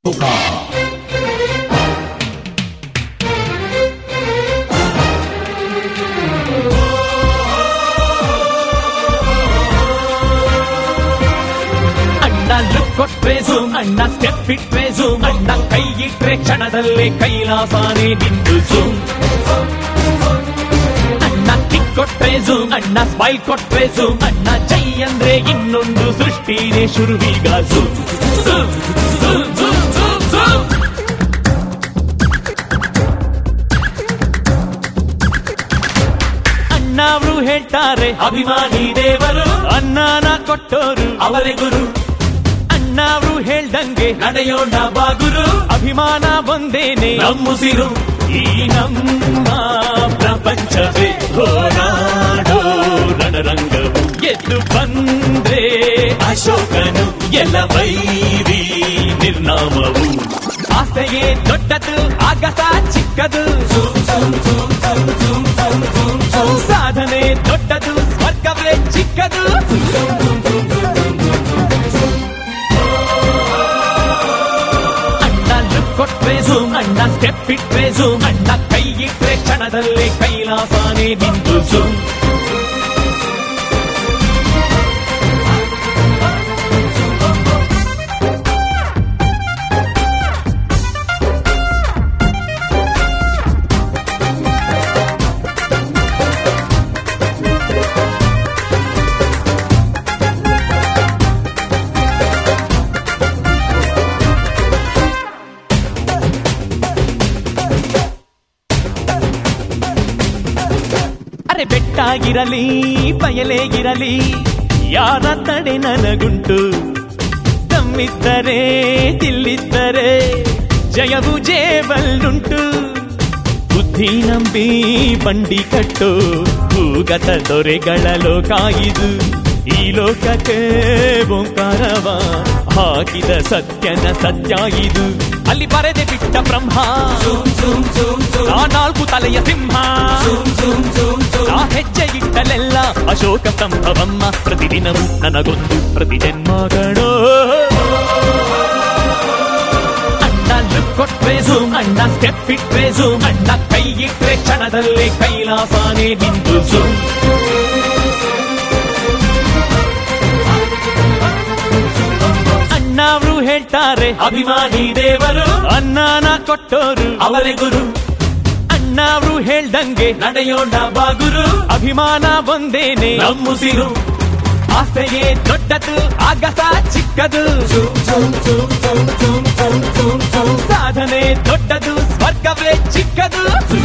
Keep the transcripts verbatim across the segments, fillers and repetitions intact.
ಕೊಟ್ರೆ ಝೂಮ್ ಅಣ್ಣ ಸ್ಟೆಪ್ ಇಟ್ರೆ ಝೂಮ್ ಅಣ್ಣ ಕೈ ಇಟ್ರೆ ಕ್ಷಣದಲ್ಲೇ ಕೈಲಾಸಾನೆ ನಿಂದು ಝೂಮ್ ಅಣ್ಣ ಕಿಕ್ ಕೊಟ್ರೆ ಝೂಮ್ ಅಣ್ಣ ಸ್ಮೈಲ್ ಕೊಟ್ರೆ ಝೂಮ್ ಅಣ್ಣ ಜೈ ಅಂದ್ರೆ ಇನ್ನೊಂದು ಸೃಷ್ಟಿನೇ ಶುರುವೀಗ zoom zoom zoom zoom zoom zoom ಅಣ್ಣ ಅವರು ಹೇಳ್ತಾರೆ ಅಭಿಮಾನಿ ದೇವರು ಅನ್ನನ ಕೊಟ್ಟೋರು ಅವರೇ ಗುರು ನಾವು ಹೇಳ್ದಂಗೆ ನಡೆಯೋಣ ಬಾಗುರು ಅಭಿಮಾನ ಒಂದೇನೆ ನಮ್ಮುಸಿರು ಈ ನಮ್ಮ ಪ್ರಪಂಚವೇ ಹೋರಾಡೋ ರಣರಂಗವು ಎದ್ದು ಬಂದ್ರೆ ಅಶೋಕನು ಎಲ್ಲ ವೈರಿ ನಿರ್ನಾಮವು ಆಸೆಯೇ ದೊಡ್ಡದು ಆಗಸ ಚಿಕ್ಕದು ಸಾಧನೆ ದೊಡ್ಡದು ಸ್ವರ್ಗವೇ ಚಿಕ್ಕದು ಕೊಟ್ರೆ ಝೂಮ್ ಅಣ್ಣ ಸ್ಟೆಪ್ ಇಟ್ರೆ ಝೂಮ್ ಅಣ್ಣ ಕೈ ಇಟ್ರೆ ಕ್ಷಣದಲ್ಲೇ ಕೈಲಾಸಾನೆ ನಿಂದು ಝೂಮ್ ಅರೆ ಬೆಟ್ಟಾಗಿರಲಿ ಬಯಲೇ ಇರಲಿ ಯಾರ ತಡೆ ನನಗುಂಟು ತಮ್ಮಿದ್ದರೆ ತಿಲ್ಲಿದ್ದರೆ ಜಯವು ಜೇಬಲ್ಲುಂಟು ಬುದ್ಧಿ ನಂಬಿ ಬಂಡಿ ಕಟ್ಟು ಭೂಗತ ದೊರೆಗಳ ಲೋಕ ಇದು ಈ ಲೋಕಕ್ಕೆ ಓಂಕಾರವ ಹಾಕಿದ ಸತ್ಯನ ಸತ್ಯ ಇದು ಅಲ್ಲಿ ಬರೆದೆ ಬಿಟ್ಟ ಬ್ರಹ್ಮ ಆ ನಾಲ್ಕು ತಲೆಯ ಸಿಂಹ ಆ ಹೆಜ್ಜೆ ಇಟ್ಟಲೆಲ್ಲ ಅಶೋಕ ಸಂಭವಮ್ಮ ಪ್ರತಿದಿನವೂ ನನಗೊಂದು ಪ್ರತಿ ಜನ್ಮಗಳು ಅಣ್ಣ ಲುಕ್ ಕೊಟ್ರೆ ಝೂಮ್ ಅಣ್ಣ ಸ್ಟೆಪ್ ಇಟ್ರೆ ಝೂಮ್ ಅಣ್ಣ ಕೈ ಇಟ್ರೆ ಕ್ಷಣದಲ್ಲೇ ಕೈಲಾಸಾನೆ ನಿಂದು ಝೂಮ್ ಅಣ್ಣವರು ಹೇಳ್ತಾರೆ ಅಭಿಮಾನಿ ದೇವರು ಅನ್ನನ ಕೊಟ್ಟೋರು ಅವರೇ ಗುರು ಅಣ್ಣವರು ಹೇಳ್ದಂಗೆ ನಡೆಯೋಣ ಬಾಗುರು ಅಭಿಮಾನ ಒಂದೇನೆ ನಮ್ಮುಸಿರು ಆಸೆಯೇ ದೊಡ್ಡದು ಆಗಸ ಚಿಕ್ಕದು ಸಾಧನೆ ದೊಡ್ಡದು ಸ್ವರ್ಗವೇ ಚಿಕ್ಕದು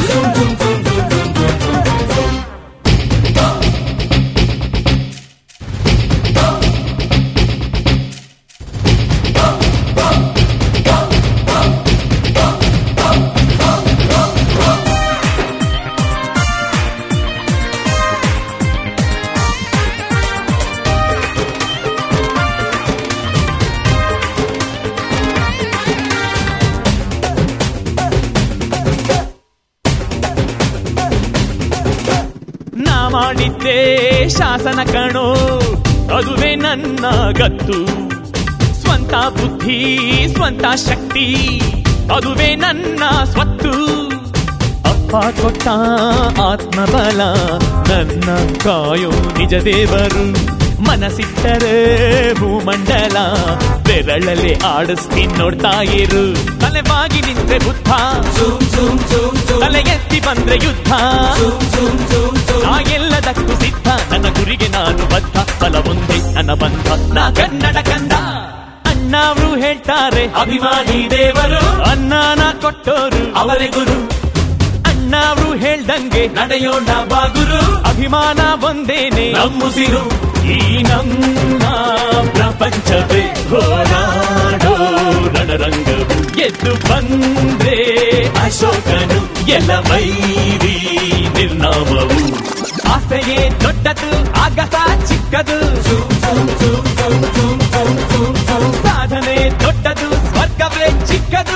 ಮಾಡಿದ್ದೆ ಶಾಸನ ಕಣೋ ಅದುವೇ ನನ್ನ ಗತ್ತು ಸ್ವಂತ ಬುದ್ಧಿ ಸ್ವಂತ ಶಕ್ತಿ ಅದುವೇ ನನ್ನ ಸ್ವತ್ತು ಅಪ್ಪ ಕೊಟ್ಟ ಆತ್ಮಬಲ ನನ್ನ ಕಾಯೋ ನಿಜ ದೇವರು ಮನಸ್ಸಿಟ್ಟರೆ ಭೂಮಂಡಲ ಬೆರಳಲ್ಲಿ ಆಡಿಸ್ತೀನಿ ನೋಡ್ತಾ ಇರು ತಲೆ ಬಾಗಿ ನಿಂತ್ರೆ ಬುದ್ಧ ತಲೆ ಎತ್ತಿ ಬಂದ್ರೆ ಯುದ್ಧ ನಾ ಎಲ್ಲದಕ್ಕೂ ಸಿದ್ಧ ನನ್ನ ಗುರಿಗೆ ನಾನು ಬದ್ಧ ಫಲ ಒಂದೇ ನನ್ನ ಬಂಧ ನಾ ಕನ್ನಡ ಕಂದ ಅಣ್ಣವರು ಹೇಳ್ತಾರೆ ಅಭಿಮಾನಿ ದೇವರು ಅನ್ನನ ಕೊಟ್ಟೋರು ಅವರೇ ಗುರು ಅಣ್ಣವರು ಹೇಳ್ದಂಗೆ ನಡೆಯೋಣ ಬಾಗುರು ಅಭಿಮಾನ ಒಂದೇನೆ ನಮ್ಮುಸಿರು ಈ ನಮ್ಮ ಪ್ರಪಂಚವೇ ಹೋರಾಡೋ ರಣರಂಗವು ಎದ್ದು ಬಂದ್ರೆ ಅಶೋಕನು ಎಲ್ಲ ವೈರಿ ನಿರ್ನಾಮವು ಆಸೆಯೇ ದೊಡ್ಡದು ಆಗಸ ಚಿಕ್ಕದು ಸಾಧನೆ ದೊಡ್ಡದು ಸ್ವರ್ಗವೇ ಚಿಕ್ಕದು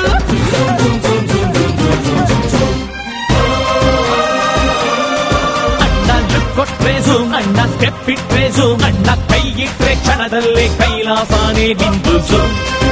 ಅಣ್ಣ ಲುಕ್ ಕೊಟ್ರೆ ಝೂಮ್ ಅಣ್ಣ ಸ್ಟೆಪ್ ಇಟ್ರೆ ಝೂಮ್ ಅಣ್ಣ ಕೈ ಇಟ್ರೆ ಕ್ಷಣದಲ್ಲೇ ಕೈಲಾಸಾನೆ ನಿಂದು ಝೂಮ್